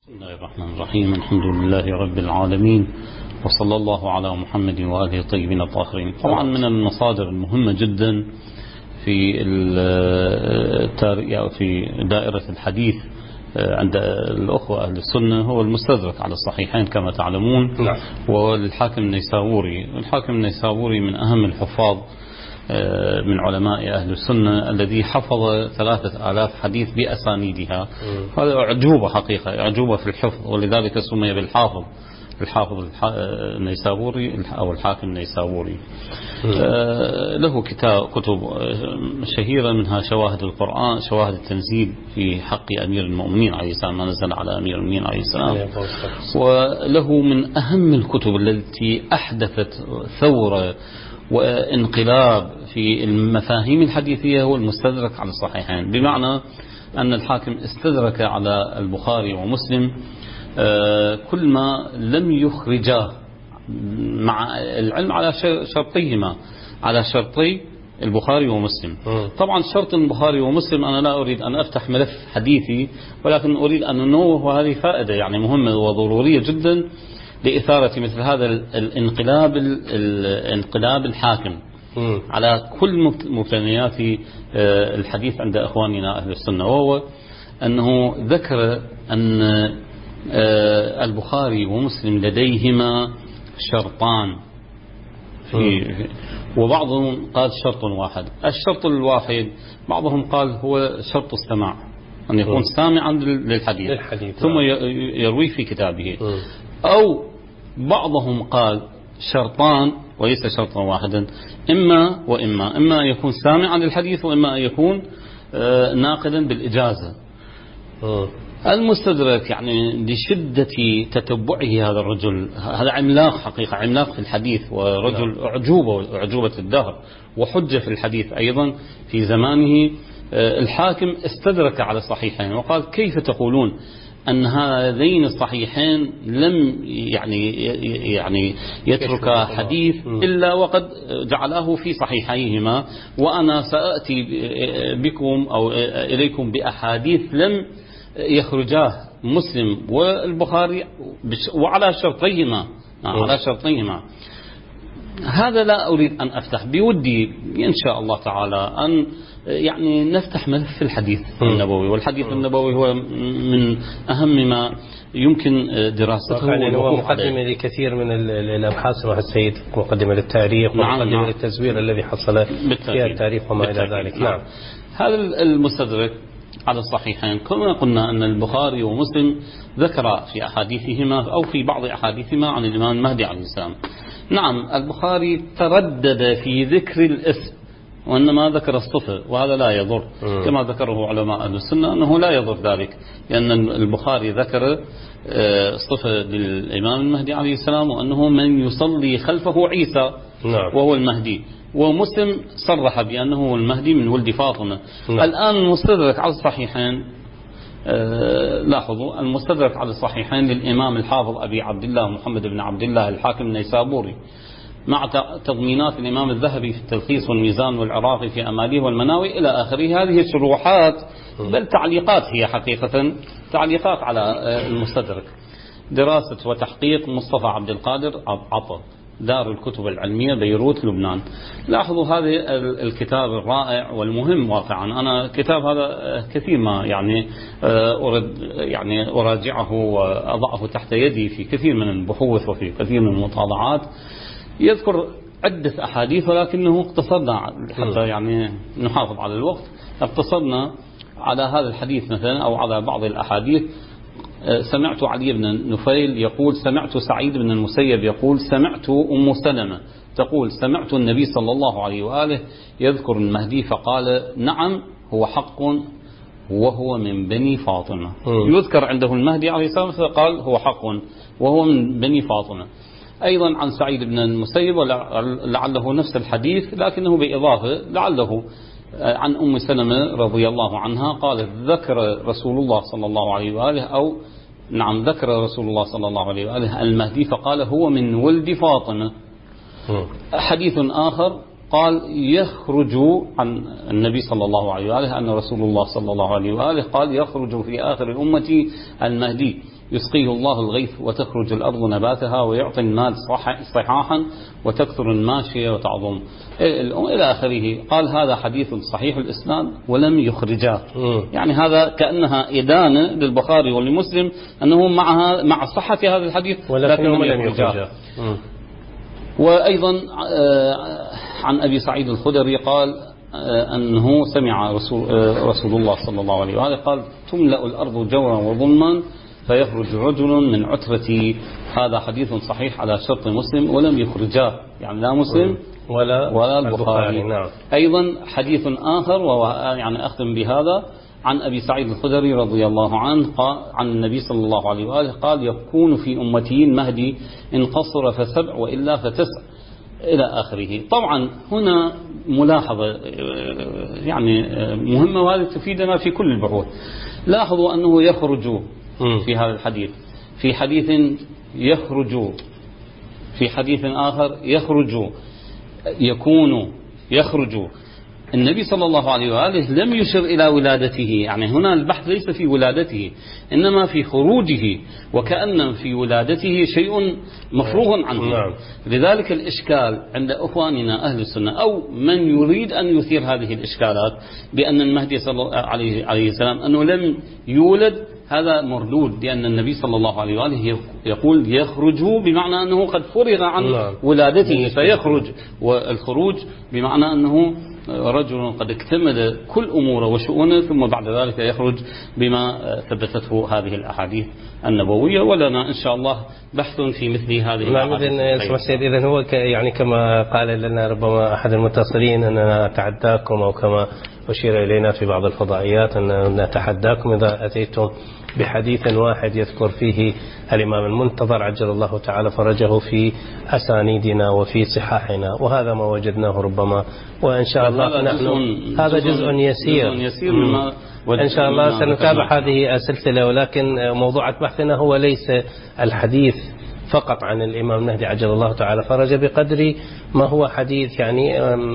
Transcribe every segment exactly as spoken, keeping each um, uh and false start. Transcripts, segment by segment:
بسم الله الرحمن الرحيم. الحمد لله رب العالمين، وصلى الله على محمد وآله الطيبين الطاهرين. طبعا من المصادر المهمة جدا في في دائرة الحديث عند الأخوة أهل السنة هو المستدرك على الصحيحين كما تعلمون. نعم. والحاكم النيسابوري الحاكم النيسابوري من أهم الحفاظ من علماء أهل السنة الذي حفظ ثلاثة آلاف حديث بأسانيدها. هذا أعجوبة حقيقة، أعجوبة في الحفظ، ولذلك سمي بالحافظ الحافظ النيسابوري أو الحاكم النيسابوري. له كتاب كتب شهيرة، منها شواهد القرآن، شواهد التنزيل في حق أمير المؤمنين عليه السلام، ما نزل على أمير المؤمنين عليه السلام. وله من أهم الكتب التي أحدثت ثورة وانقلاب في المفاهيم الحديثية هو المستدرك على الصحيحين، بمعنى أن الحاكم استدرك على البخاري ومسلم كل ما لم يخرجاه، مع العلم على شرطيهما، على شرطي البخاري ومسلم. طبعا شرط البخاري ومسلم أنا لا أريد أن أفتح ملف حديثي، ولكن أريد أن أنوه، وهذه فائدة يعني مهمة وضرورية جدا لإثارة مثل هذا الانقلاب الانقلاب الحاكم على كل مبتنيات الحديث عند إخواننا أهل السنة، وهو أنه ذكر أن البخاري ومسلم لديهما شرطان، في وبعضهم قال شرط واحد. الشرط الواحد بعضهم قال هو شرط السماع، أن يكون سامعا للحديث, للحديث ثم يروي في كتابه. أو بعضهم قال شرطان وليس شرطا واحدا، إما وإما إما أن يكون سامعا للحديث، وإما أن يكون ناقلا بالإجازة. المستدرك يعني لشدة تتبعه هذا الرجل، هذا عملاق حقيقة، عملاق في الحديث، ورجل أعجوبة أعجوبة الدهر، وحجة في الحديث أيضا في زمانه. الحاكم استدرك على الصحيحين وقال: كيف تقولون أن هذين الصحيحين لم يعني يعني يترك حديث إلا وقد جعله في صحيحيهما، وأنا سأأتي بكم أو إليكم بأحاديث لم يخرجاه مسلم والبخاري وعلى شرطيهما على شرطيهما. هذا لا أريد أن أفتح، بودي إن شاء الله تعالى أن يعني نفتح ملف الحديث النبوي، والحديث النبوي هو من أهم ما يمكن دراسته. يعني هو مقدمة لكثير من الأبحاث، روح السيد مقدمة للتاريخ، ومقدمة نعم نعم. للتزوير الذي حصل فيها التاريخ وما إلى ذلك. نعم. هذا المستدرك على الصحيحين كما قلنا أن البخاري ومسلم ذكر في أحاديثهما أو في بعض أحاديثهما عن الإمام المهدي عليه السلام. نعم، البخاري تردد في ذكر الاسم وإنما ذكر الصفة، وهذا لا يضر، كما ذكره علماء أهل السنة أنه لا يضر ذلك، لأن البخاري ذكر صفة للإمام المهدي عليه السلام، وأنه من يصلي خلفه عيسى وهو المهدي. ومسلم صرح بأنه المهدي من ولد فاطمة. الآن المستدرك على الصحيحين، لاحظوا المستدرك على الصحيحين للإمام الحافظ أبي عبد الله محمد بن عبد الله الحاكم النيسابوري، مع تضمينات الإمام الذهبي في التلخيص والميزان والعراقي في أماليه والمناوي إلى آخره. هذه شروحات بل تعليقات، هي حقيقة تعليقات على المستدرك. دراسة وتحقيق مصطفى عبد القادر عطا، دار الكتب العلمية، بيروت، لبنان. لاحظوا هذا الكتاب الرائع والمهم واقعا. أنا كتاب هذا كثير ما يعني أرد يعني أراجعه وأضعه تحت يدي في كثير من البحوث وفي كثير من المطالعات. يذكر عدة أحاديث، ولكنه اقتصرنا حتى يعني نحافظ على الوقت، اقتصرنا على هذا الحديث مثلا أو على بعض الأحاديث. سمعت علي بن نفيل يقول: سمعت سعيد بن المسيب يقول: سمعت أم سلمة تقول: سمعت النبي صلى الله عليه وآله يذكر المهدي فقال: نعم هو حق وهو من بني فاطمة. يذكر عنده المهدي عليه السلام فقال هو حق وهو من بني فاطمة. أيضا عن سعيد بن المسيب ولعله نفس الحديث لكنه بإضافة لعله عن أم سلمة رضي الله عنها قالت: ذكر رسول الله صلى الله عليه وآله أو نعم ذكر رسول الله صلى الله عليه وآله المهدي فقال هو من ولد فاطمة. حديث آخر قال يخرج عن النبي صلى الله عليه وآله أن رسول الله صلى الله عليه وآله قال: يخرج في آخر الأمة المهدي يسقيه الله الغيث وتخرج الأرض نباتها ويعطي المال صحاحا وتكثر الماشية وتعظم إلى آخره. قال هذا حديث صحيح الإسناد ولم يخرجاه. يعني هذا كأنها إدانة للبخاري ولمسلم أنه معها مع صحة هذا الحديث ولكنهم لم يخرجاه. وأيضا عن أبي سعيد الخدري قال أنه سمع رسول, رسول الله صلى الله عليه وآله قال تملأ الأرض جورا وظلما فيخرج رجل من عترتي. هذا حديث صحيح على شرط مسلم ولم يخرجاه، يعني لا مسلم ولا, ولا البخاري. نعم. أيضا حديث آخر وهو يعني أختم بهذا عن أبي سعيد الخدري رضي الله عنه قال عن النبي صلى الله عليه وآله قال يكون في أمتي المهدي إن قصر فسبع وإلا فتسع إلى آخره. طبعا هنا ملاحظة يعني مهمة وهذه تفيدنا في كل البحوث. لاحظوا أنه يخرج في هذا الحديث، في حديث يخرج، في حديث آخر يخرج، يكون، يخرج. النبي صلى الله عليه وآله لم يشر إلى ولادته، يعني هنا البحث ليس في ولادته إنما في خروجه، وكأن في ولادته شيء مفروغ عنه. نعم. لذلك الإشكال عند أخواننا أهل السنة أو من يريد أن يثير هذه الإشكالات بأن المهدي صلى الله عليه وسلم أنه لم يولد، هذا مردود، لأن النبي صلى الله عليه وآله يقول يخرج بمعنى أنه قد فرغ عن ولادته فيخرج، والخروج بمعنى أنه رجل قد اكتمل كل أموره وشؤونه ثم بعد ذلك يخرج بما ثبتته هذه الأحاديث النبوية. ولنا إن شاء الله بحث في مثل هذه الأحاديث. إذن هو يعني كما قال لنا ربما أحد المتصلين أننا نتعداكم، أو كما أشير إلينا في بعض الفضائيات أن نتحداكم إذا أتيتم بحديث واحد يذكر فيه الإمام المنتظر عجل الله تعالى فرجه في أسانيدنا وفي صحاحنا، وهذا ما وجدناه ربما، وإن شاء الله نحن هذا جزء يسير, جزء يسير مما إن شاء الله سنتابع هذه السلسلة. ولكن موضوع بحثنا هو ليس الحديث فقط عن الإمام المهدي عجل الله تعالى فرجه بقدر ما هو حديث يعني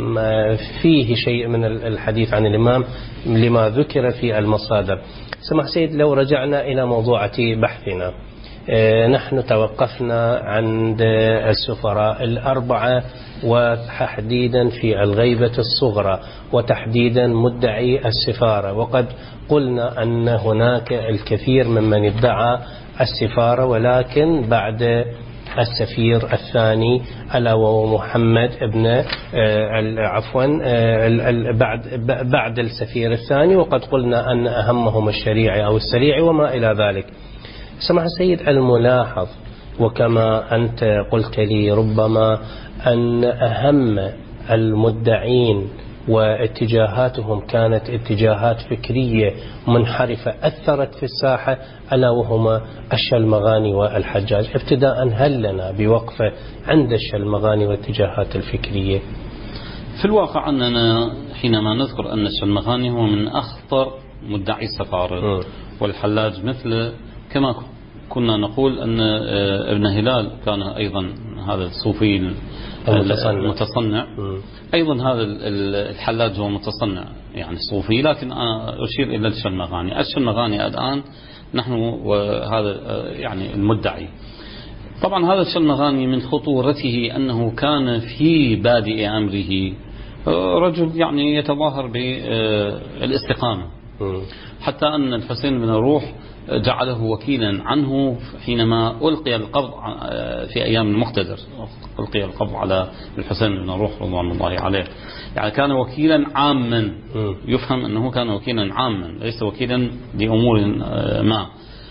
فيه شيء من الحديث عن الإمام لما ذكر في المصادر. سمح سيد لو رجعنا إلى موضوعة بحثنا، نحن توقفنا عند السفراء الأربعة وتحديدا في الغيبة الصغرى وتحديدا مدعي السفارة، وقد قلنا أن هناك الكثير ممن ادعى السفارة ولكن بعد السفير الثاني ألا وهو محمد ابن عفوا بعد بعد السفير الثاني، وقد قلنا أن أهمهم الشريعي أو السريعي وما إلى ذلك. سمع سيد الملاحظ وكما أنت قلت لي ربما أن أهم المدعين واتجاهاتهم كانت اتجاهات فكرية منحرفة أثرت في الساحة ألا وهما الشلمغاني والحجاج. ابتداء هل لنا بوقفة عند الشلمغاني والاتجاهات الفكرية؟ في الواقع أننا حينما نذكر أن الشلمغاني هو من أخطر مدعي السفارة والحلاج مثل كما كنا نقول أن ابن هلال كان أيضا هذا الصوفي المتصنع، أيضا هذا الحلاج هو متصنع يعني صوفي، لكن أنا أشير إلى الشلمغاني. الشلمغاني الآن نحن وهذا يعني المدعي. طبعا هذا الشلمغاني من خطورته أنه كان في بادئ أمره رجل يعني يتظاهر بالاستقامة، حتى أن الحسين بن روح جعله وكيلا عنه حينما ألقي القبض في أيام المقتدر، ألقي القبض على الحسين بن روح رضوان الله عليه، يعني كان وكيلا عاما، يفهم أنه كان وكيلا عاما ليس وكيلا لأمور ما.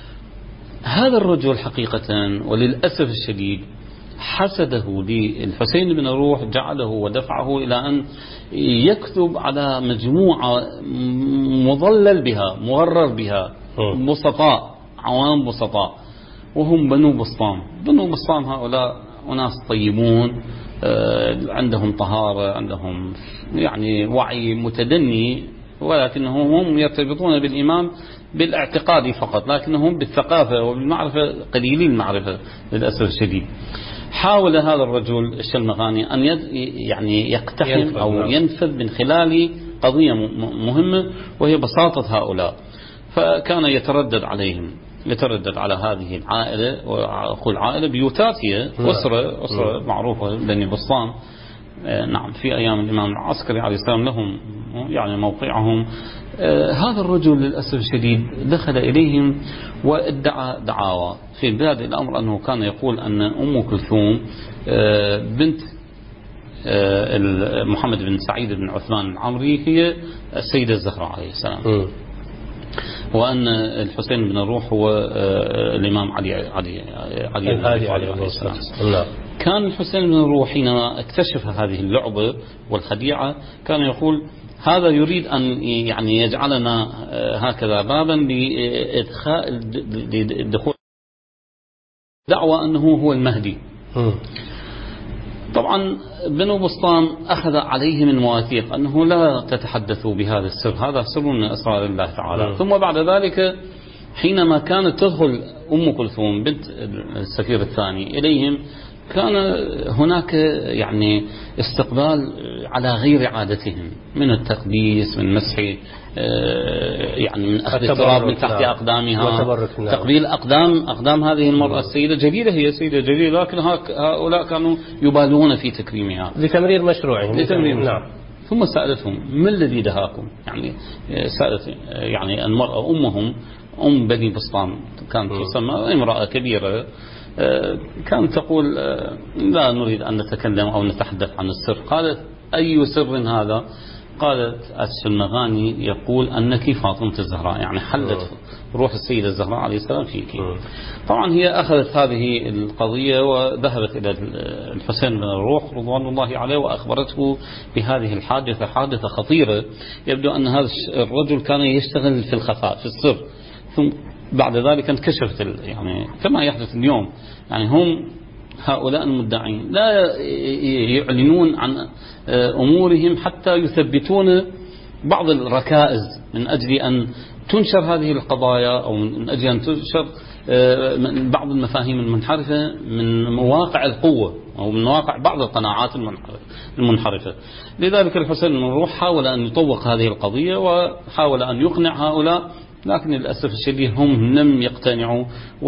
هذا الرجل حقيقة وللأسف الشديد حسده للحسين بن روح جعله ودفعه إلى أن يكتب على مجموعة مضلل بها مغرر بها بسطاء، عوام بسطاء، وهم بنو بسطام. بنو بسطام هؤلاء أناس طيبون عندهم طهارة، عندهم يعني وعي متدني، ولكنهم هم يرتبطون بالإمام بالاعتقاد فقط، لكنهم بالثقافة وبالمعرفة قليلين المعرفة للأسف الشديد. حاول هذا الرجل الشلمغاني أن يعني يقتحم أو ينفذ من خلال قضية مهمة وهي بساطة هؤلاء، فكان يتردد عليهم يتردد على هذه العائلة، وأقول عائلة بيوتات، هي أسرة أسرة معروفة بني بسطام. نعم، في أيام الإمام العسكري عليه السلام لهم يعني موقعهم. هذا الرجل للأسف الشديد دخل إليهم وادعى دعاوى. في بداية الأمر أنه كان يقول أن أم كلثوم بنت محمد بن سعيد بن عثمان العمري هي السيدة الزهراء عليه السلام، وأن الحسين بن الروح هو الإمام علي علي علي علي عليه السلام. كان الحسين بن الروح حينما اكتشف هذه اللعبة والخديعة كان يقول هذا يريد أن يعني يجعلنا هكذا بابا لإدخال لدخول دعوة أنه هو المهدي. طبعا بنو بسطام أخذ عليهم المواثيق أنه لا تتحدثوا بهذا السر، هذا سر من أسرار الله تعالى. ثم بعد ذلك حينما كانت تدخل أم كلثوم بنت السفير الثاني إليهم كان هناك يعني استقبال على غير عادتهم، من التقديس، من مسح يعني من أخذ التراب من تحت أقدامها، تقبيل أقدام أقدام هذه المرأة السيدة جليلة، هي سيدة جليلة، لكن هؤلاء كانوا يبالغون في تكريمها لتمرير مشروعهم. لتمرير نعم. ثم سألتهم ما الذي دهاكم؟ يعني سألت يعني المرأة أمهم أم بني بسطام كانت تسمى امرأة كبيرة، كانت تقول لا نريد أن نتكلم أو نتحدث عن السر. قالت أي سر هذا؟ قالت الشلمغاني يقول أنك فاطمة الزهراء، يعني حلت روح السيدة الزهراء عليه السلام فيك. طبعا هي أخذت هذه القضية وذهبت إلى الحسين بن الروح رضوان الله عليه وأخبرته بهذه الحادثة، حادثة خطيرة. يبدو أن هذا الرجل كان يشتغل في الخفاء في السر، ثم بعد ذلك انكشفت يعني كما يحدث اليوم. يعني هم هؤلاء المدعين لا يعلنون عن أمورهم حتى يثبتون بعض الركائز من أجل أن تنشر هذه القضايا، أو من أجل أن تنشر بعض المفاهيم المنحرفة من مواقع القوة أو من مواقع بعض القناعات المنحرفة. لذلك الحسين بن الروح حاول أن يطوق هذه القضية وحاول أن يقنع هؤلاء، لكن للأسف الشديد هم لم يقتنعوا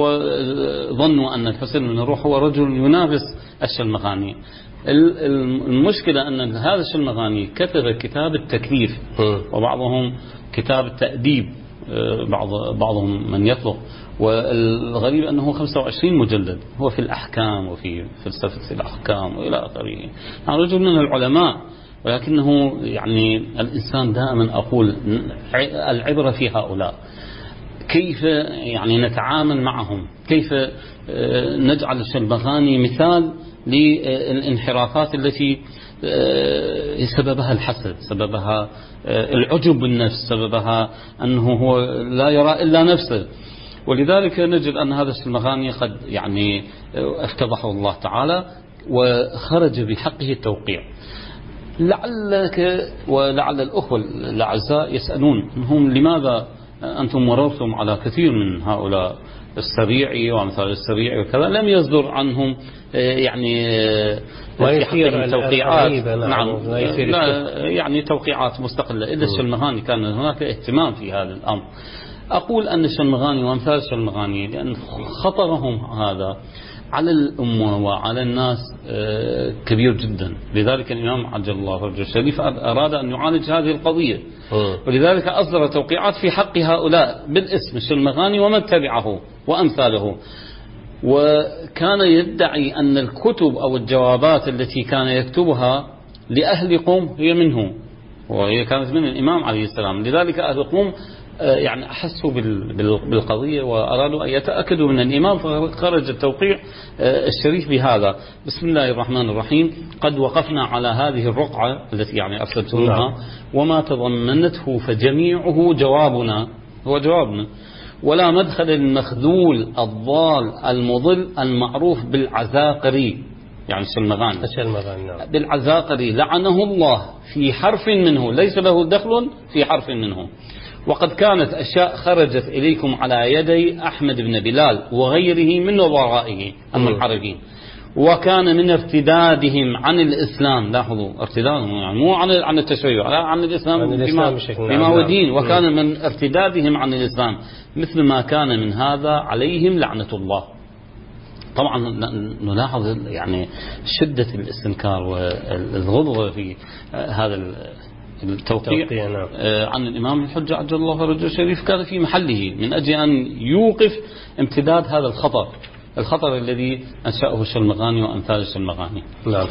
وظنوا أن الحسين بن الروح هو رجل ينافس الشلمغاني. المشكلة أن هذا الشلمغاني كتب كتاب التكليف وبعضهم كتاب التأديب، بعض بعضهم من يطلق، والغريب أنه خمسة وعشرين مجلد، هو في الأحكام وفي فلسفة الأحكام وإلى آخره. يعني رجل من العلماء، ولكنه يعني الإنسان دائما أقول العبرة في هؤلاء، كيف يعني نتعامل معهم، كيف نجعل الشلمغاني مثال للانحرافات التي سببها الحسد، سببها العجب بالنفس، سببها أنه هو لا يرى إلا نفسه. ولذلك نجد أن هذا الشلمغاني قد يعني افتضحه الله تعالى وخرج بحقه التوقيع. لعلك ولعل الأخوة الأعزاء يسألون هم لماذا أنتم مررتم على كثير من هؤلاء السريعي وأمثال السريعي وكذا لم يصدر عنهم يعني في حقهم توقيعات. نعم لا يعني توقيعات مستقلة، إذا الشلمغاني كان هناك اهتمام في هذا الأمر. أقول أن الشلمغاني وأمثال الشلمغاني لأن خطرهم هذا على الأمة وعلى الناس كبير جدا. لذلك الإمام عجل الله فرجه الشريف أراد أن يعالج هذه القضية، ولذلك أصدر توقيعات في حق هؤلاء بالاسم الشلمغاني ومن تبعه وأمثاله. وكان يدعي أن الكتب أو الجوابات التي كان يكتبها لأهل قوم هي منه، وهي كانت من الإمام عليه السلام. لذلك أهل قوم يعني أحسوا بالقضية وأرادوا أن يتأكدوا من الإمام، فخرج التوقيع الشريف بهذا. بسم الله الرحمن الرحيم. قد وقفنا على هذه الرقعة التي يعني أرسلتموها وما تضمنته فجميعه جوابنا، هو جوابنا، ولا مدخل المخذول الضال المضل المعروف بالعزاقري، يعني الشلمغاني بالعزاقري لعنه الله في حرف منه، ليس له دخل في حرف منه. وقد كانت أشياء خرجت إليكم على يدي أحمد بن بلال وغيره من وراءه المنحرفين، وكان من ارتدادهم عن الإسلام. لاحظوا ارتدادهم يعني مو عن عن التشيع، لا عن الإسلام, عن الإسلام بما, بما هو دين. وكان من ارتدادهم عن الإسلام مثل ما كان من هذا عليهم لعنة الله. طبعا نلاحظ يعني شدة الاستنكار والغضب في هذا التوقيع عن الإمام الحجة عجل الله فرجه الشريف، كان في محله من أجل أن يوقف امتداد هذا الخطر الخطر الذي أنشأه الشلمغاني وأمثال الشلمغاني. نعم.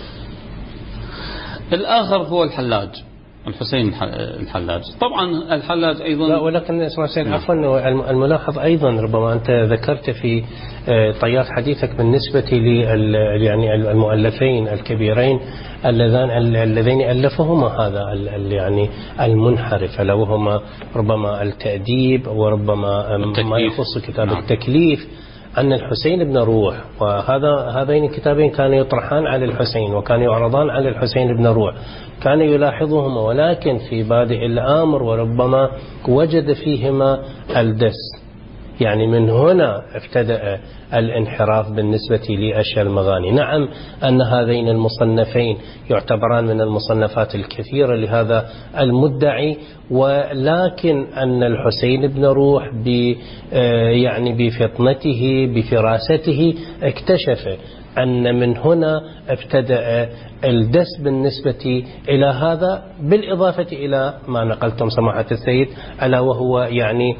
الآخر هو الحلاج، الحسين الحلاج. طبعا الحلاج أيضا لا، ولكن اسمع سيد عفوا، الملاحظ أيضا ربما أنت ذكرت في طيات حديثك بالنسبة لل يعني المؤلفين الكبيرين اللذان اللذين ألفهما هذا يعني المنحرف، لو هما ربما التأديب وربما ما يخص كتاب نعم. التكليف أن الحسين بن روح، وهذا هذين الكتابين كانوا يطرحان على الحسين وكانوا يعرضان على الحسين بن روح، كان يلاحظهما ولكن في بادئ الأمر وربما وجد فيهما الدس. يعني من هنا ابتدأ الانحراف بالنسبة لأشياء المغاني. نعم أن هذين المصنفين يعتبران من المصنفات الكثيرة لهذا المدعي، ولكن أن الحسين بن روح يعني بفطنته بفراسته اكتشف أن من هنا ابتدأ الدس بالنسبة إلى هذا، بالإضافة إلى ما نقلتم سماحة السيد ألا وهو يعني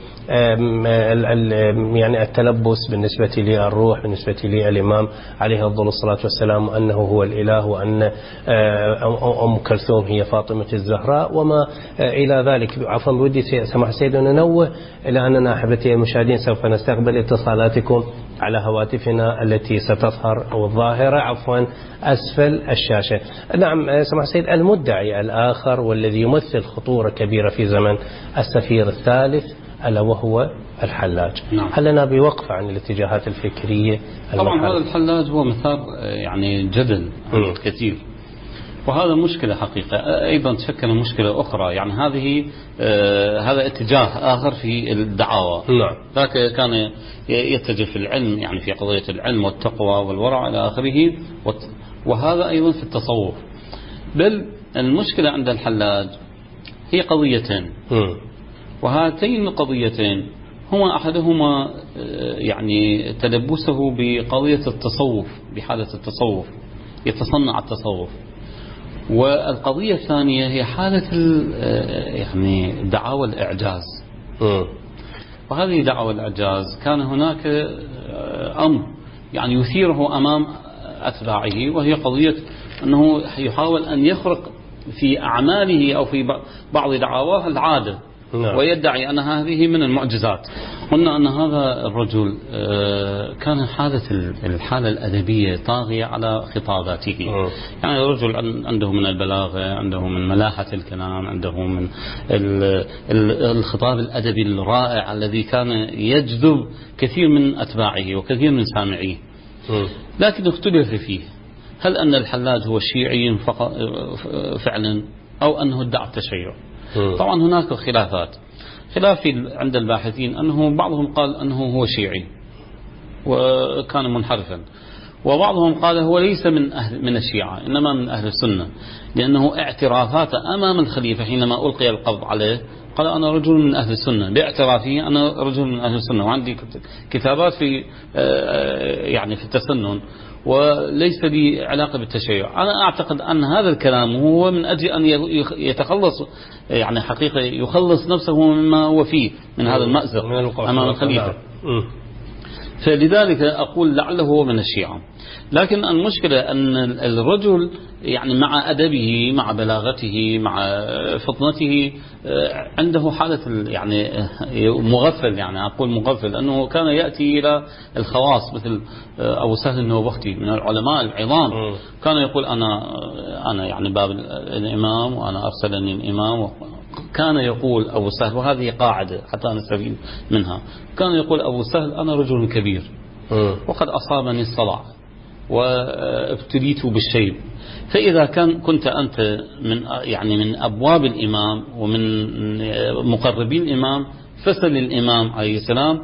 يعني التلبس بالنسبة للروح بالنسبة للإمام عليه أفضل الصلاة والسلام، أنه هو الإله، وأن أم كلثوم هي فاطمة الزهراء وما إلى ذلك. عفوا بودي سماحة السيد أن ننوه إلى أننا أحبتي المشاهدين سوف نستقبل اتصالاتكم على هواتفنا التي ستظهر أو الظاهرة عفوا أسفل الشاشة. نعم سماحة السيد، المدعي الآخر والذي يمثل خطورة كبيرة في زمن السفير الثالث ألا وهو الحلاج. نعم. هل لنا بوقف عن الاتجاهات الفكرية؟ طبعا هذا الحلاج هو مثار يعني جدل كثير، وهذا مشكلة حقيقة أيضا تشكل مشكلة أخرى. يعني هذه آه هذا اتجاه آخر في الدعاوى. نعم. ذاك كان يتجه في العلم، يعني في قضية العلم والتقوى والورع إلى آخره، وهذا أيضا في التصوف. بل المشكلة عند الحلاج هي قضيتين، وهاتين القضيتين هما أحدهما يعني تلبسه بقضية التصوف، بحالة التصوف، يتصنع التصوف، والقضية الثانية هي حالة يعني دعاوى الإعجاز. وهذه دعوى الإعجاز كان هناك أمر يعني يثيره أمام أتباعه، وهي قضية أنه يحاول أن يخرق في أعماله أو في بعض دعاواه العادة. نعم. ويدعي أن هذه من المعجزات. قلنا أن هذا الرجل كان حالة الحالة الأدبية طاغية على خطاباته. م. يعني الرجل عنده من البلاغة، عنده من ملاحة الكلام، عنده من الخطاب الأدبي الرائع الذي كان يجذب كثير من أتباعه وكثير من سامعيه. م. لكن اختلف فيه، هل أن الحلاج هو شيعي فعلا أو أنه ادعى التشيع؟ طبعا هناك خلافات، خلاف عند الباحثين، أنه بعضهم قال أنه هو شيعي وكان منحرفا، وبعضهم قال هو ليس من أهل من الشيعة إنما من أهل السنة، لأنه اعترافات أمام الخليفة حينما ألقي القبض عليه قال أنا رجل من أهل السنة، باعترافه أنا رجل من أهل السنة، وعندي كتابات في يعني في التسنن وليس لي علاقة بالتشيع. أنا أعتقد أن هذا الكلام هو من أجل أن يتخلص يعني حقيقة يخلص نفسه مما هو فيه من هذا المأزق أمام الخليفة. فلذلك أقول لعله هو من الشيعة. لكن المشكلة أن الرجل يعني مع أدبه مع بلاغته مع فطنته عنده حالة يعني مغفل، يعني أقول مغفل، أنه كان يأتي إلى الخواص مثل أبو سهل النوبختي من العلماء العظام، كان يقول أنا أنا يعني باب الإمام وأنا أرسلني الإمام. كان يقول أبو سهل، وهذه قاعدة حتى نستفيد منها، كان يقول أبو سهل أنا رجل كبير وقد أصابني الصلع وابتليت بالشيب، فإذا كان كنت أنت من يعني من أبواب الإمام ومن مقربين الإمام فسل الإمام عليه السلام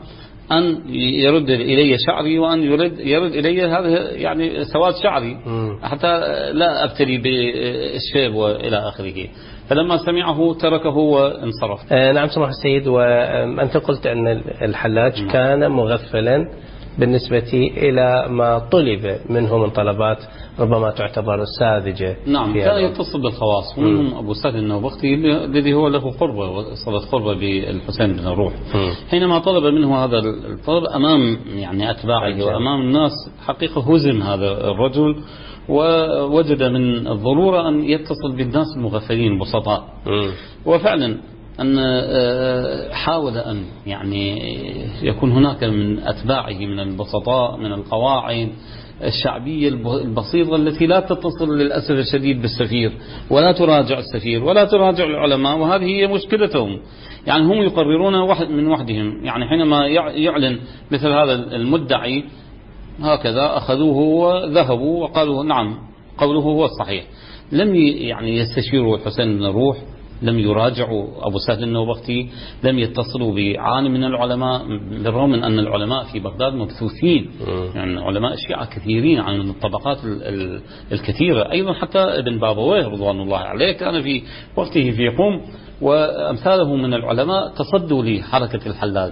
أن يرد إلي شعري وأن يرد, يرد إلي هذا يعني سواد شعري حتى لا أبتلي بالشيب وإلى آخره. فلما سمعه تركه وانصرف. آه نعم سمح السيد. وأنت قلت أن الحلاج نعم. كان مغفلا بالنسبة إلى ما طلب منه من طلبات ربما تعتبر ساذجة. نعم كان يتصل بالخواص ومنهم أبو سهل النوبختي الذي هو له قربة وصلت قربة بالحسين بن الروح. حينما طلب منه هذا الطلب أمام يعني أتباعه وأمام الناس حقيقة هزم هذا الرجل ووجد من الضرورة أن يتصل بالناس المغفلين البسطاء. وفعلا أن حاول أن يعني يكون هناك من أتباعه من البسطاء من القواعد الشعبية البسيطة التي لا تتصل للأسف الشديد بالسفير ولا تراجع السفير ولا تراجع العلماء، وهذه هي مشكلتهم. يعني هم يقررون واحد من وحدهم، يعني حينما يعلن مثل هذا المدعي هكذا أخذوه وذهبوا وقالوا نعم قوله هو الصحيح. لم يعني يستشيروا الحسين بن الروح، لم يراجعوا أبو سهل النوبختي، لم يتصلوا بعالم من العلماء، بالرغم من أن العلماء في بغداد مبثوثين، يعني علماء الشيعة كثيرين عن الطبقات الكثيرة. أيضا حتى ابن بابويه رضوان الله عليه كان في وقته في قم وأمثاله من العلماء تصدوا لحركة الحلاج.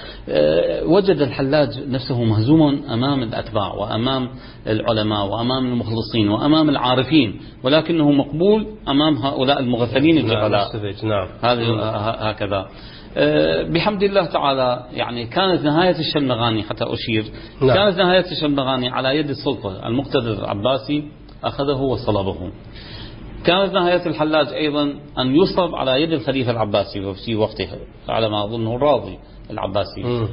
وجد الحلاج نفسه مهزوما أمام الأتباع وأمام العلماء وأمام المخلصين وأمام العارفين، ولكنه مقبول أمام هؤلاء المغفلين الجهلاء. نعم. هذه هكذا. بحمد الله تعالى يعني كانت نهاية الشلمغاني حتى أشير نعم. كانت نهاية الشلمغاني على يد السلطة المقتدر العباسي أخذه وصلبه. كانت نهاية الحلاج أيضا أن يصلب على يد الخليفة العباسي في وقته على ما أظنه الراضي العباسي. م.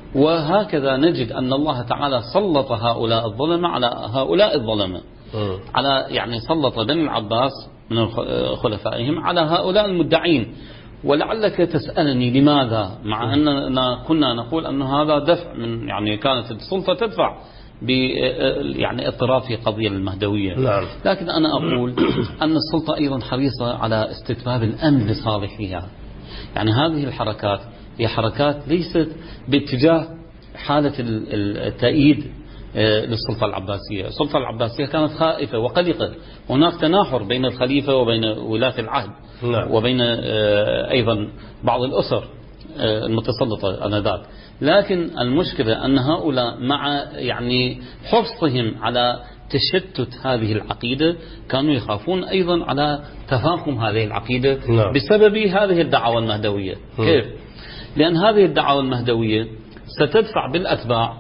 وهكذا نجد أن الله تعالى سلط هؤلاء الظلمة على هؤلاء الظلمة، م. على يعني سلط بني العباس من خلفائهم على هؤلاء المدعين. ولعلك تسألني لماذا، مع أننا كنا نقول أن هذا دفع من يعني كانت السلطة تدفع ب يعني اضطراب في قضية المهدوية. نعم. لكن أنا أقول أن السلطة أيضا حريصة على استتباب الأمن لصالحها. يعني هذه الحركات هي حركات ليست باتجاه حالة التأييد للسلطة العباسية. السلطة العباسية كانت خائفة وقلقة، هناك تناحر بين الخليفة وبين ولاة العهد. نعم. وبين أيضا بعض الأسر المتسلطة آنذاك. لكن المشكلة أن هؤلاء مع يعني حرصهم على تشتت هذه العقيدة كانوا يخافون أيضا على تفاقم هذه العقيدة. نعم. بسبب هذه الدعوة المهدوية. م. كيف؟ لأن هذه الدعوة المهدوية ستدفع بالأتباع،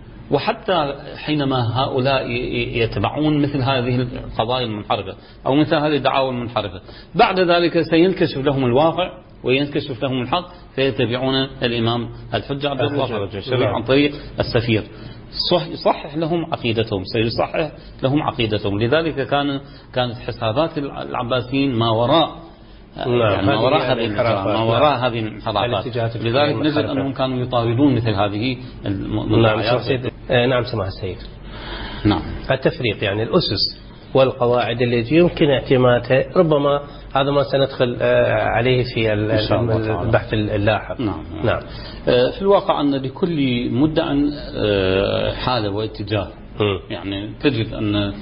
وحتى حينما هؤلاء يتبعون مثل هذه القضايا المنحرفة أو مثل هذه الدعاوى المنحرفة، بعد ذلك سينكشف لهم الواقع وينكشف لهم الحق فيتبعون الإمام الحجة عبد الله فرج الشريف عن طريق السفير. صح يصحح لهم عقيدتهم، سيصحح لهم عقيدتهم. لذلك كان كانت حسابات العباسيين ما وراء يعني ما وراء هذه ما وراء هذه الانحرافات. لذلك نجد أنهم كانوا يطاردون مثل هذه المناعات. نعم سماحة السيد. نعم. التفريق يعني الأسس والقواعد التي يمكن اعتمادها، ربما هذا ما سندخل عليه في البحث اللاحق. نعم. نعم. في الواقع أن لكل مدعى حالة واتجاه. م. يعني تجد أن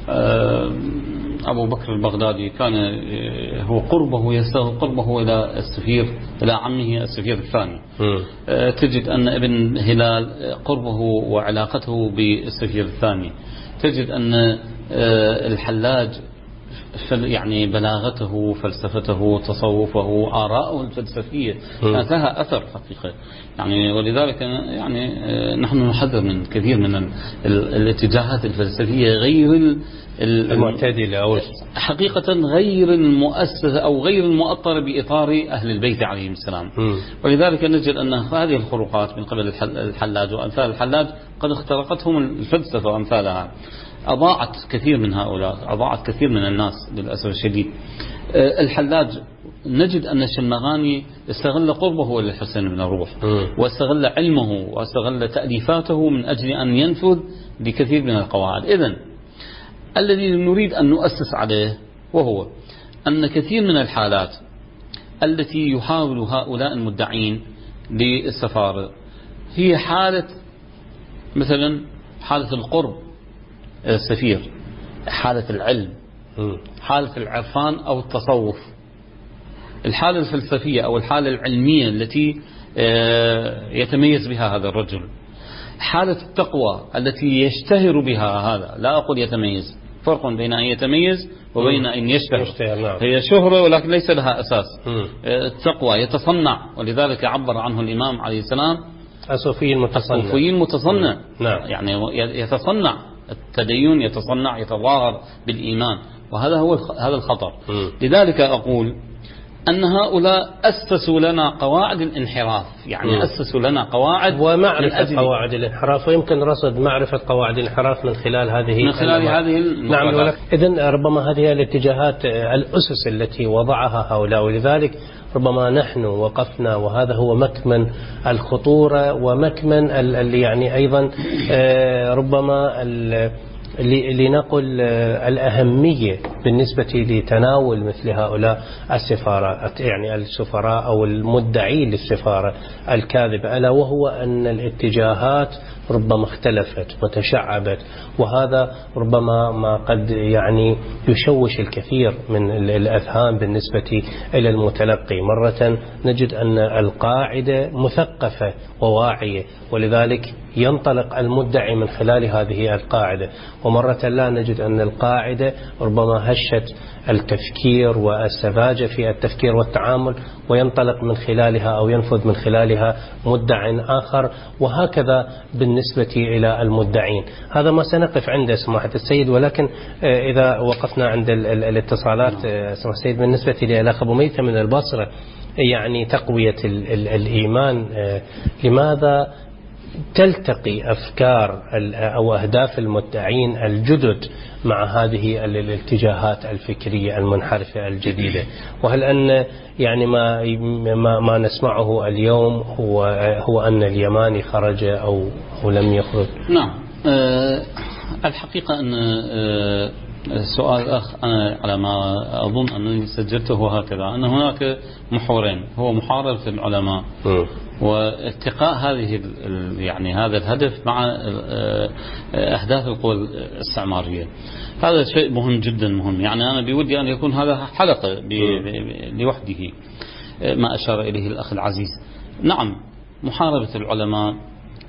أبو بكر البغدادي كان هو قربه يستغل قربه إلى السفير إلى عمه السفير الثاني. م. تجد أن ابن هلال قربه وعلاقته بالسفير الثاني. تجد أن الحلاج يعني بلاغته فلسفته تصوفه آراءه الفلسفية كانت لها أثر حقيقة. يعني ولذلك يعني نحن نحذر من كثير من الاتجاهات الفلسفية غير المعتدلة أو حقيقة غير المؤسسة أو غير المؤطرة بإطار أهل البيت عليهم السلام. م. ولذلك نجد أن هذه الخروقات من قبل الحلاج وأمثال الحلاج قد اخترقتهم الفلسفة وأمثالها، أضاعت كثير من هؤلاء، أضاعت كثير من الناس للأسف الشديد. الحلاج نجد أن الشلمغاني استغل قربه للحسين بن الروح واستغل علمه واستغل تأليفاته من أجل أن ينفذ لكثير من القواعد. إذن الذي نريد أن نؤسس عليه وهو أن كثير من الحالات التي يحاول هؤلاء المدعين للسفارة هي حالة مثلا حالة القرب السفير، حالة العلم، حالة العرفان أو التصوف. الحالة الفلسفية أو الحالة العلمية التي يتميز بها هذا الرجل. حالة التقوى التي يشتهر بها هذا، لا أقول يتميز، فرق بين أن يتميز وبين أن يشتهر. نعم. هي شهرة ولكن ليس لها أساس. التقوى يتصنع، ولذلك عبر عنه الإمام عليه السلام الصوفي المتصنع. الصوفي المتصنع. نعم. يعني يتصنع التدين، يتصنع، يتظاهر بالإيمان، وهذا هو هذا الخطر. م. لذلك أقول أن هؤلاء أسسوا لنا قواعد الانحراف، يعني م. أسسوا لنا قواعد ومعرفة قواعد الانحراف، ويمكن رصد معرفة قواعد الانحراف من خلال هذه من خلال هذه نعم. إذن ربما هذه الاتجاهات الأسس التي وضعها هؤلاء، ولذلك ربما نحن وقفنا، وهذا هو مكمن الخطورة ومكمن يعني أيضا ربما لنقل الأهمية بالنسبة لتناول مثل هؤلاء السفارة، يعني السفراء أو المدعين للسفارة الكاذبة، ألا وهو أن الاتجاهات ربما اختلفت وتشعبت، وهذا ربما ما قد يعني يشوش الكثير من الأذهان بالنسبة إلى المتلقي. مرة نجد أن القاعدة مثقفة وواعية، ولذلك ينطلق المدعي من خلال هذه القاعدة، ومرة لا نجد أن القاعدة ربما هشت التفكير والسذاجة في التفكير والتعامل، وينطلق من خلالها أو ينفذ من خلالها مدع آخر، وهكذا بالنسبة إلى المدعين. هذا ما سنقف عنده سماحة السيد، ولكن إذا وقفنا عند الاتصالات سماحة السيد بالنسبة للأخ أبو ميثم من البصرة، يعني تقوية الإيمان، لماذا تلتقي أفكار أو أهداف المدعين الجدد مع هذه الاتجاهات الفكرية المنحرفة الجديدة؟ وهل أن يعني ما ما, ما نسمعه اليوم هو هو أن اليماني خرج أو أو لم يخرج؟ نعم. أه الحقيقة أن أه سؤال الأخ أنا على ما أظن أنني سجلته هكذا، أن هناك محورين، هو محاربة العلماء م. واتقاء هذه يعني هذا الهدف مع أهداف القوى الاستعمارية. هذا شيء مهم جدا مهم، يعني أنا بودي أن يكون هذا حلقة لوحده ما أشار إليه الأخ العزيز. نعم، محاربة العلماء،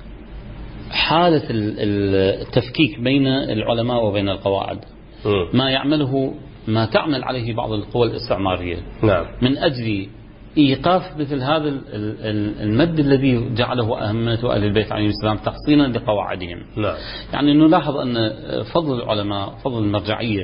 حالة التفكيك بين العلماء وبين القواعد، ما يعمله ما تعمل عليه بعض القوى الاستعمارية نعم. من أجل إيقاف مثل هذا المد الذي جعله أهمة أهل البيت عليهم السلام تحصينا لقواعدهم. نعم. يعني نلاحظ أن فضل العلماء، فضل المرجعية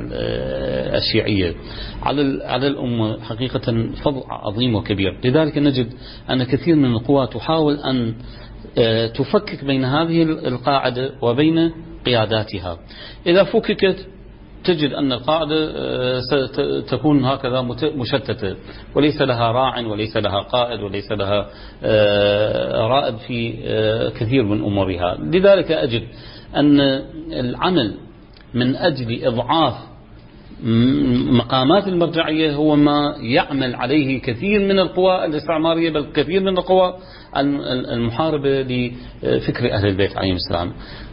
الشيعية على على الأمة حقيقة فضل عظيم وكبير. لذلك نجد أن كثير من القوى تحاول أن تفكك بين هذه القاعدة وبين قياداتها. إذا فككت تجد أن القاعدة ستكون هكذا مشتتة، وليس لها راع وليس لها قائد وليس لها رائد في كثير من أمورها. لذلك أجد أن العمل من أجل إضعاف مقامات المرجعية هو ما يعمل عليه كثير من القوى الاستعمارية، بل كثير من القوى المحاربة لفكر أهل البيت عليهم السلام.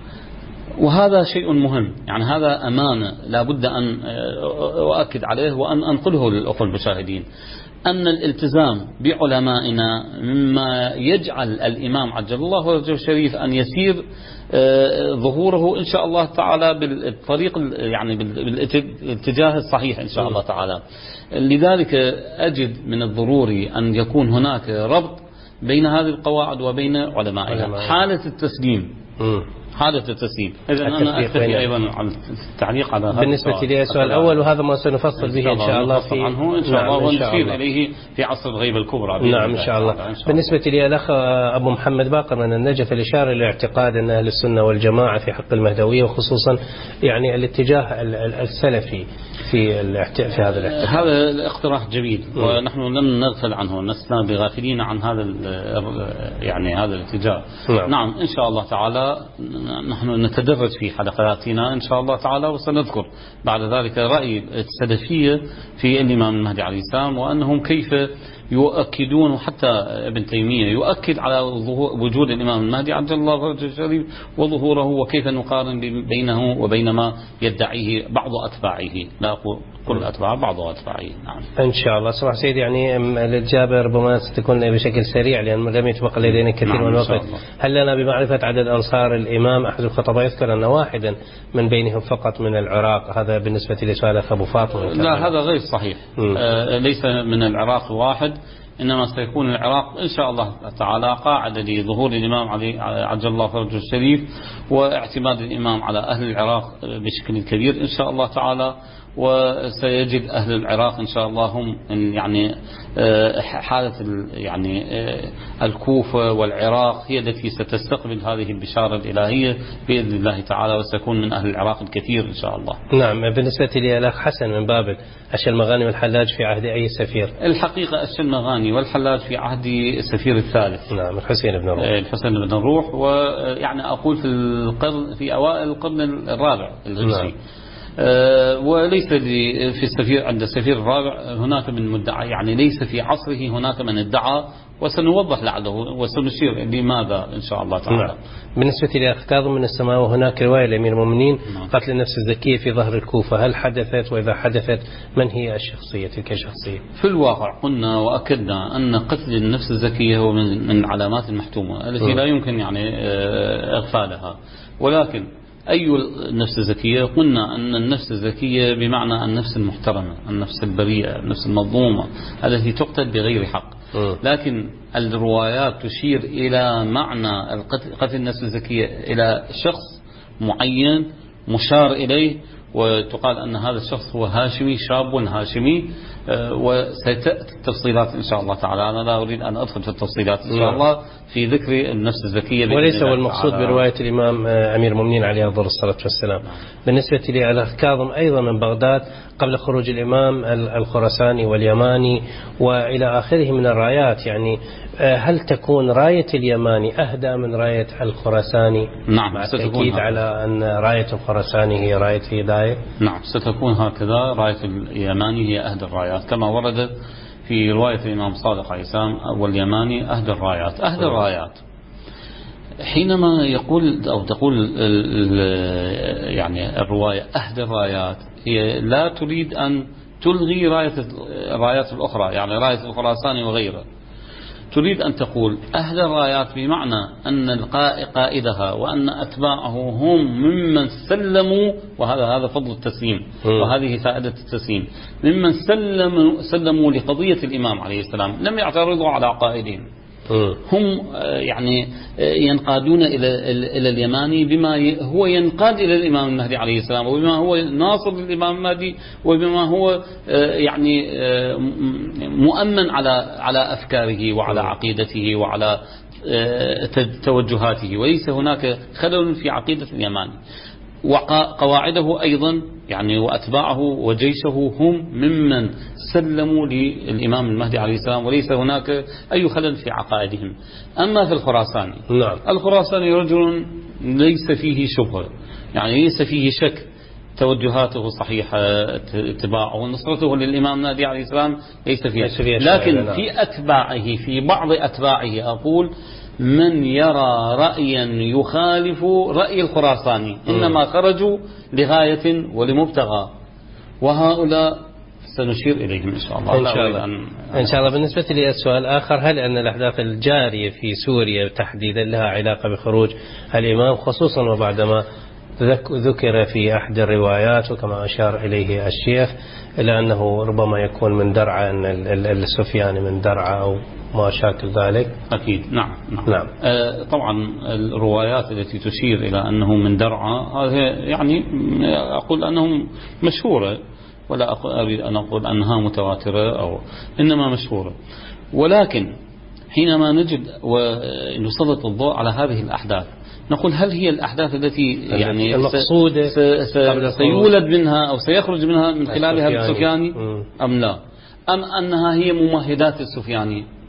وهذا شيء مهم، يعني هذا أمانة لا بد أن أؤكد عليه وأن أنقله للأخوة المشاهدين، أن الالتزام بعلمائنا مما يجعل الإمام عجل الله وجهه الشريف أن يسير ظهوره إن شاء الله تعالى بالطريق يعني بالاتجاه الصحيح إن شاء الله تعالى. لذلك أجد من الضروري أن يكون هناك ربط بين هذه القواعد وبين علمائنا. حالة التسليم حالة التسليم. إذا أنا أكتفي أيضا على التعليق على هذا بالنسبة لي السؤال الأول، وهذا ما سنفصل به إن شاء الله في عنه إن شاء الله ونشير إليه في عصر الغيبة الكبرى. نعم إن شاء الله. بالنسبة لي الأخ أبو محمد باقر من النجف، الإشارة لاعتقاد أن أهل السنة والجماعة في حق المهدوية، وخصوصا يعني الاتجاه السلفي في في هذا الاعتقاد. هذا الاقتراح جميل ونحن لم نغفل عنه، لسنا بغافلين عن هذا يعني هذا الاتجاه. نعم. نعم إن شاء الله تعالى نحن نتدرج في حلقاتنا إن شاء الله تعالى، وسنذكر بعد ذلك رأي السلفية في الإمام المهدي عليه السلام، وأنهم كيف يؤكدون، حتى ابن تيمية يؤكد على وجود الإمام المهدي عجل الله فرجه الشريف وظهوره، وكيف نقارن بينه وبين ما يدعيه بعض أتباعه، لا أقول كل أتباع، بعض أتباعه. نعم إن شاء الله. سمح سيدي، يعني الإجابة ربما ستكون بشكل سريع لأن لم يتبقى لدينا كثير نعم من الوقت. هل لنا بمعرفة عدد أنصار الإمام؟ أحد الخطباء يذكر أن واحدا من بينهم فقط من العراق، هذا بالنسبة لسؤال أبو فاطمة. لا، هذا غير صحيح. آه ليس من العراق واحد، إنما سيكون العراق إن شاء الله تعالى قاعدة لظهور الإمام علي عجل الله فرجه الشريف، واعتماد الإمام على أهل العراق بشكل كبير إن شاء الله تعالى. وسيجد أهل العراق إن شاء الله هم يعني حالة يعني الكوفة والعراق هي التي ستستقبل هذه البشارة الإلهية بإذن الله تعالى، وسيكون من أهل العراق الكثير إن شاء الله. نعم. بالنسبة لي الأخ حسن من بابل، الشلمغاني والحلاج في عهد أي سفير؟ الحقيقة الشلمغاني والحلاج في عهد السفير الثالث. نعم، الحسين بن روح. الحسين بن روح، ويعني أقول في القرن في أوائل القرن الرابع الهجري. نعم. أه وليس في السفير عند السفير الرابع هناك من مدعى، يعني ليس في عصره هناك من ادعى، وسنوضح لعله وسنشير لماذا إن شاء الله تعالى. نعم. بالنسبة لأخ كاظم من السماء، وهناك رواية لأمير المؤمنين نعم. قتل النفس الزكية في ظهر الكوفة، هل حدثت؟ وإذا حدثت من هي الشخصية تلك الشخصية؟ في الواقع قلنا وأكدنا أن قتل النفس الزكية هو من من العلامات المحتومة التي م. لا يمكن يعني إغفالها. ولكن أي النفس الزكية؟ قلنا أن النفس الزكية بمعنى النفس المحترمة، النفس البريئة، النفس المظلومة التي تقتل بغير حق. لكن الروايات تشير إلى معنى قتل النفس الزكية إلى شخص معين مشار إليه، وتقال أن هذا الشخص هو هاشمي، شاب هاشمي، وستأتي التفصيلات إن شاء الله تعالى. أنا لا أريد أن أدخل في التفصيلات إن شاء الله في ذكر النفس الزكية، وليس هو المقصود برواية الإمام أمير المؤمنين عليه أفضل الصلاة والسلام. بالنسبة لي على كاظم أيضا من بغداد قبل خروج الإمام الخراساني واليماني وإلى آخره من الرايات، يعني هل تكون راية اليماني أهدى من راية الخراساني؟ نعم، مع التأكيد على أن راية الخراساني هي راية هداية. نعم، ستكون هكذا. راية اليماني هي أهدى الرايات كما وردت في رواية الإمام صادق عليه السلام، واليماني أهدى الرايات. أهدى الرايات حينما يقول أو تقول يعني الرواية أهدى الرايات، هي لا تريد أن تلغي راية الرايات الأخرى، يعني راية الخراساني وغيره. تريد أن تقول أهدى الرايات بمعنى أن قائدها وأن أتباعه هم ممن سلموا، وهذا هذا فضل التسليم وهذه فائدة التسليم، ممن سلموا سلموا لقضية الإمام عليه السلام، لم يعترضوا على عقائدهم. هم يعني ينقادون إلى إلى اليماني بما هو ينقاد إلى الإمام المهدي عليه السلام، وبما هو ناصر للإمام المهدي، وبما هو يعني مؤمن على على أفكاره وعلى عقيدته وعلى توجهاته، وليس هناك خلل في عقيدة اليماني. وقواعده أيضا يعني وأتباعه وجيشه هم ممن سلموا للإمام المهدي عليه السلام، وليس هناك أي خلل في عقائدهم. أما في الخراساني، نعم. الخراساني رجل ليس فيه شبهة، يعني ليس فيه شك، توجهاته صحيحة، اتباعه ونصرته للإمام المهدي عليه السلام ليس فيها شك. لكن في أتباعه، في بعض أتباعه أقول من يرى رأيا يخالف رأي الخراساني، إنما خرجوا لغاية ولمبتغى، وهؤلاء سنشير إليهم إن شاء الله. إن شاء الله. إن شاء الله. بالنسبة لي السؤال آخر، هل أن الأحداث الجارية في سوريا تحديدا لها علاقة بخروج الإمام، خصوصا وبعدما ذكر في أحد الروايات وكما أشار إليه الشيخ إلى أنه ربما يكون من درعا، أن السفياني من درعا أو ما شاكل ذلك؟ أكيد. نعم نعم, نعم. آه طبعا الروايات التي تشير إلى أنه من درعا هذه يعني أقول أنهم مشهورة، ولا أريد أن أقول أنها متواترة أو إنما مشهورة. ولكن حينما نجد ونسلط الضوء على هذه الأحداث نقول هل هي الأحداث التي يعني المقصودة سيولد منها أو سيخرج منها من خلالها السفياني أم لا، أم أنها هي ممهدات السفياني؟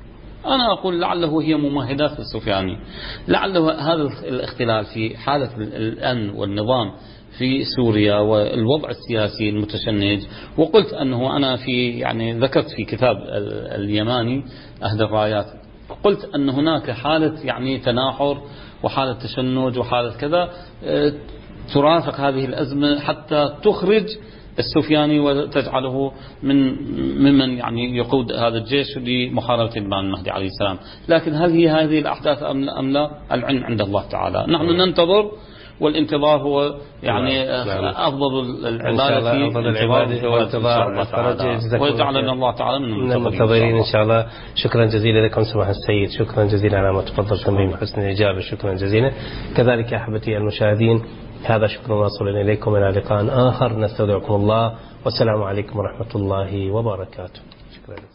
أنا أقول لعله هي ممهدات للسفياني، لعله هذا الاختلال في حالة الأمن والنظام في سوريا والوضع السياسي المتشنج. وقلت أنه أنا في يعني ذكرت في كتاب اليماني أهدى الرايات، قلت أن هناك حالة يعني تناحر وحالة تشنج وحالة كذا ترافق هذه الأزمة حتى تخرج السفياني وتجعله من ممن يعني يقود هذا الجيش لمحاربة الإمام المهدي عليه السلام. لكن هل هي هذه الأحداث أم لا؟ العلم عند الله تعالى. نحن ننتظر، والانتظار هو يعني أفضل العبادة في أفضل العبادة هو انتظار الفرج. ويجعلنا الله تعالى من المنتظرين إن شاء الله. شكرا جزيلا لكم سماحة السيد، شكرا جزيلا على ما تفضلتم به بحسن الإجابة، شكرا جزيلا. كذلك أحبتي المشاهدين، هذا شكر واصل إليكم، إلى لقاء آخر، نستودعكم الله، والسلام عليكم ورحمة الله وبركاته. شكرا.